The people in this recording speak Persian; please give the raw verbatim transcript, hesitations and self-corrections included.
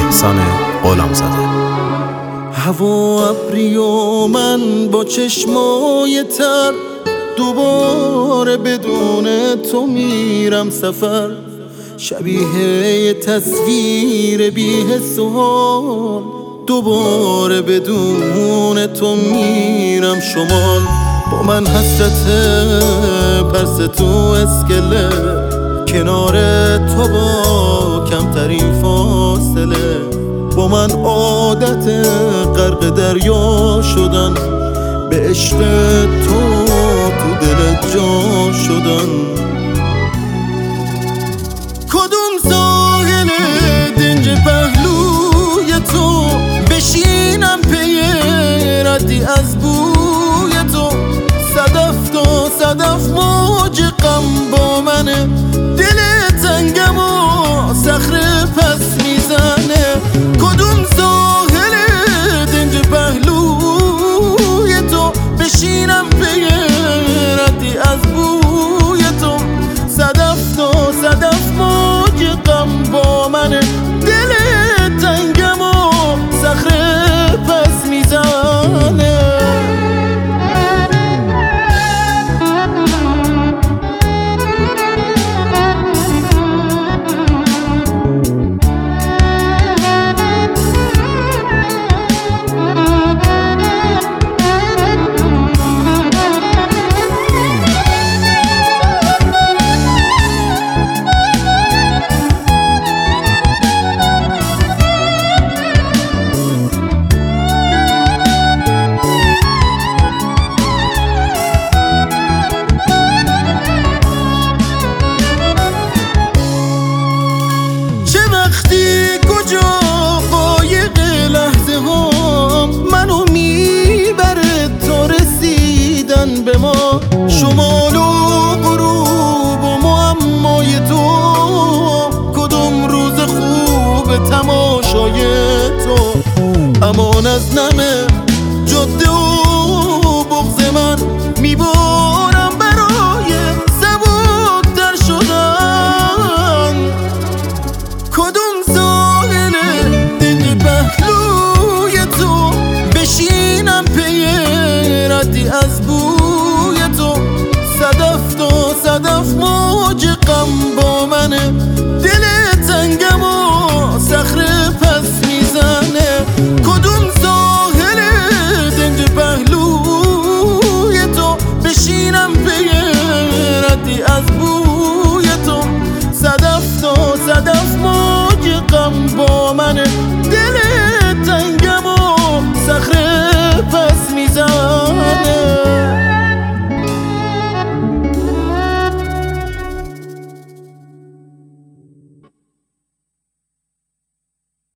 احسان غلام زاده. هوا ابری و من با چشمای تر، دوباره بدون تو میرم سفر. شبیه یه تصویر بی حس و حال، دوباره بدون تو میرم شمال. با من حسرت پرس تو اسکله، کنار تو با کمترین فاصله. با من عادت غرق دریا شدن، به عشق تو تو دل جا شدن. کدوم ساحل دنج پهلوی تو بشینم پی ردی از بوی تو. صدف تا صدف موج غم با منه، دل تنگم و صخره پس میزنه. کدوم ساحل دنج پهلوی تو بشینم پی ردی از بوی تو. صدف تا صدف موج غم با منه، دل تنگم و صخره پس میزنه. وقتی کجا قایق لحظه ها منو میبره تا رسیدن به ما. شمال و غروب و معمای تو، کدوم روز خوب تماشای تو. امان از نم جاده و بغض من، میبارم برای سبکتر شدن. کدوم